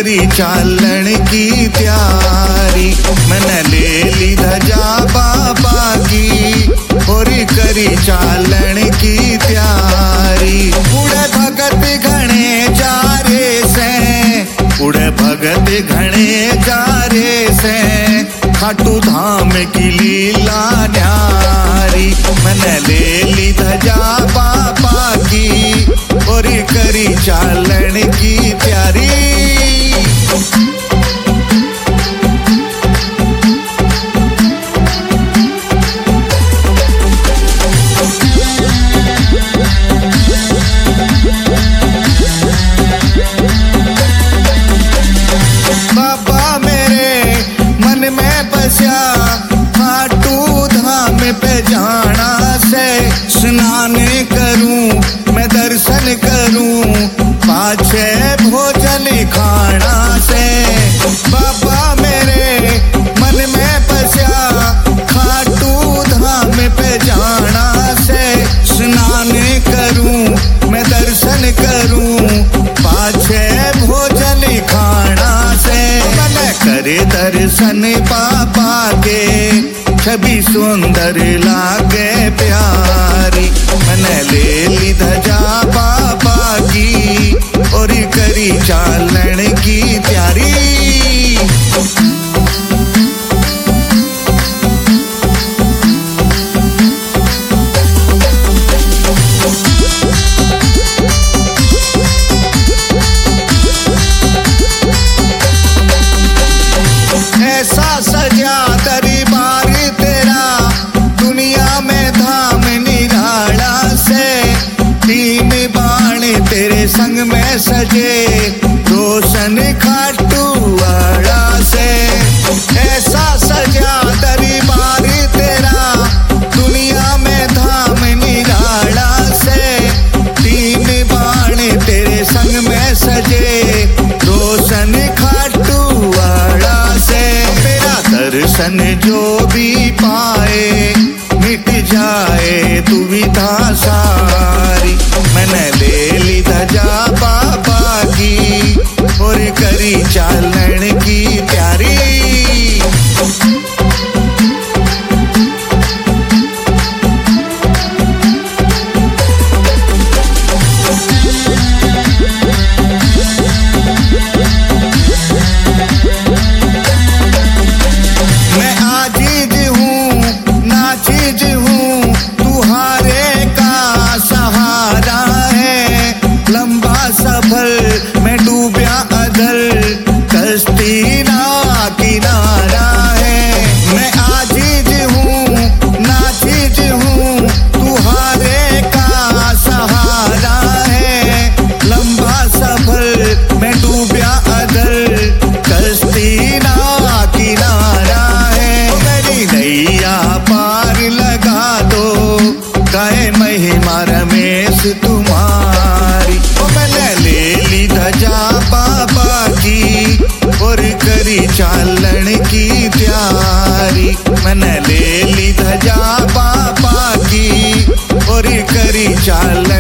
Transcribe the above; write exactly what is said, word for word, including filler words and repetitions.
करी चालन की तैयारी। मैंने ले ली धजा बाबा की और करी चालन की तैयारी। उड़े भगत घने जा रे से, उड़े भगत घने जा रे से, खाटू धाम की लीला न्यारी। मैंने ले ली धजा बाबा की और करी चालन की तैयारी। बाबा मेरे मन में बसा खाटू धाम पे जाना से, स्नान करूं मैं दर्शन करूं पाछे भोजन खाना से। बाबा मेरे मन में बसा खाटू धाम पे जाना से, स्नान करूं मैं दर्शन करूं पाछे भोजन खाना से। मन करे दर्शन पापा के छवि सुंदर लागे प्यारी। मैंने ले ली धजा बाबा की और करी चालन की तैयारी। ऐसा सजा दरबार तेरा दुनिया में धाम निराला से, तीन बाण तेरे संग में सजे रोशन खाटू वाला से। ऐसा सजा दरबार तेरा दुनिया में धाम निराला से, तीन बाण तेरे संग में सजे रोशन खाटू वाला से। मेरा दर्शन जो भी पाए मिट जाए दुविधा सारी। मैंने ले ली धजा बाबा की और करी चालन की तैयारी। मैं आजीज हूँ नाचीज हूँ, तुहारे का सहारा है। लंबा सफर में डूबया अधर, कश्ती ना किनारा है। मैं आजीज हूँ नाचीज हूँ, तुहारे का सहारा है। लंबा सफर में डूबया अधर, कश्ती ना किनारा है। मेरी नैया पार लगा दो, गाए महिमा रमेश तुम्हारी। मैंने ले ली धजा बाबा की और करी चालन की तैयारी। मैंने ले ली धजा बाबा की और करी चालन